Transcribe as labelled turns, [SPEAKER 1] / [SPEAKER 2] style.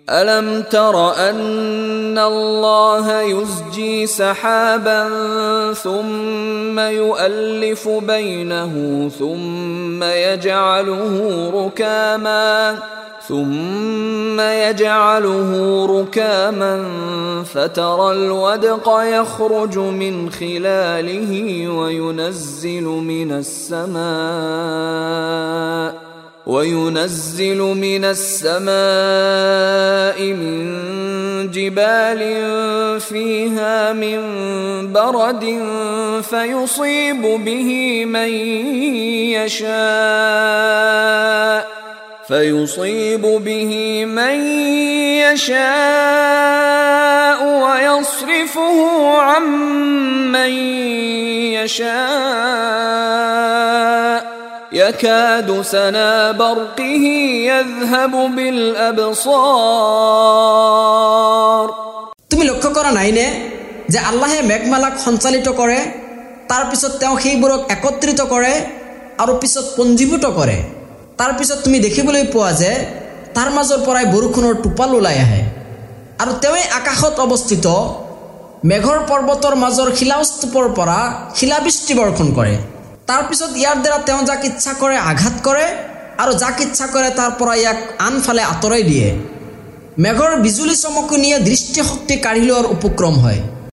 [SPEAKER 1] ألم تر أن الله يزجي سحابا ثم يؤلف بينه ثم يجعله ركاما فترى الودق يخرج من خلاله وينزل من السماء من جبال فيها من برد فيصيب به من يشاء ويصرفه عن من يشاء يكاد سنا برقه يذهب بالأبصار
[SPEAKER 2] তুমি লক্ষ্য কৰা নাইনে যে আল্লাহে মেঘমালাক সঞ্চালিত কৰে তাৰ পিছত তেওঁ সেইবোৰক একত্ৰিত কৰে আৰু পিছত পঞ্জীভূত কৰে তাৰ পিছত তুমি দেখিবলৈ পোৱা যে তাৰ মাজৰ পৰাই বৰষুণৰ টোপাল ওলাই আহে আৰু তেৱে আকাশত অৱস্থিত মেঘৰ পৰ্বতৰ মাজৰ শিলাস্তূপৰ পৰা শিলাবৃষ্টি বৰ্ষণ কৰে তাৰ পিছত ইয়াৰ দ্বাৰা তেওঁ যাক ইচ্ছা কৰে আঘাত কৰে আৰু যাক ইচ্ছা কৰে তাৰ পৰা ইয়াক আনফালে আঁতৰাই দিয়ে মেঘৰ বিজুলী চমকনিয়ে দৃষ্টিশক্তি কাঢ়ি লোৱাৰ উপক্ৰম হয়